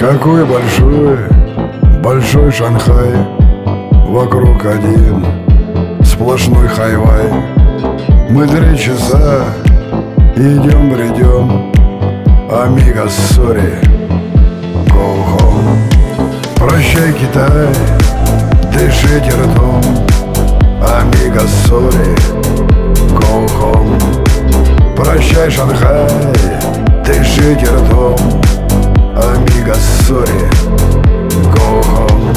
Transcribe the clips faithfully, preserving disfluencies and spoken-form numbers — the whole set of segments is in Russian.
Какой большой, большой Шанхай, вокруг один сплошной хайвай. Мы три часа идем, бредем, амиго, сори, go home. Прощай, Китай, дышите ртом, амиго, сори, go home. Прощай, Шанхай, дышите ртом, амиго, сори, go home.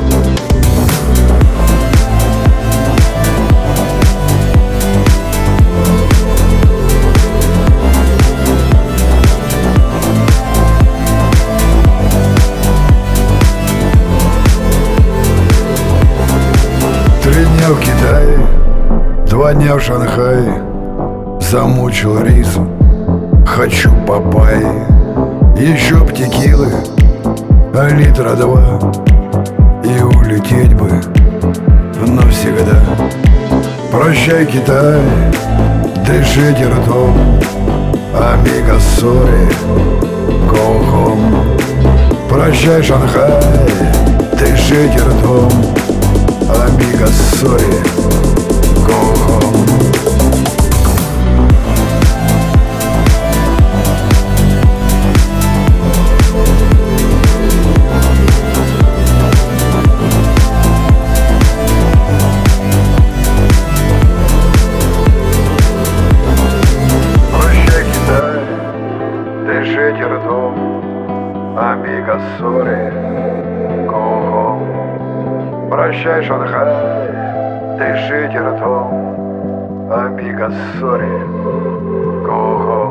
Три дня в Китае, два дня в Шанхае, замучил рису, хочу папайи. Еще б текилы, а литра два, и улететь бы навсегда. Прощай, Китай, дышите ртом, амиго, сори, go home. Прощай, Шанхай, дышите ртом, амиго, сори, go home. Дышите ртом, амиго, сори, go home. Прощай, Шанхай, дышите ртом, амиго, сори, go home.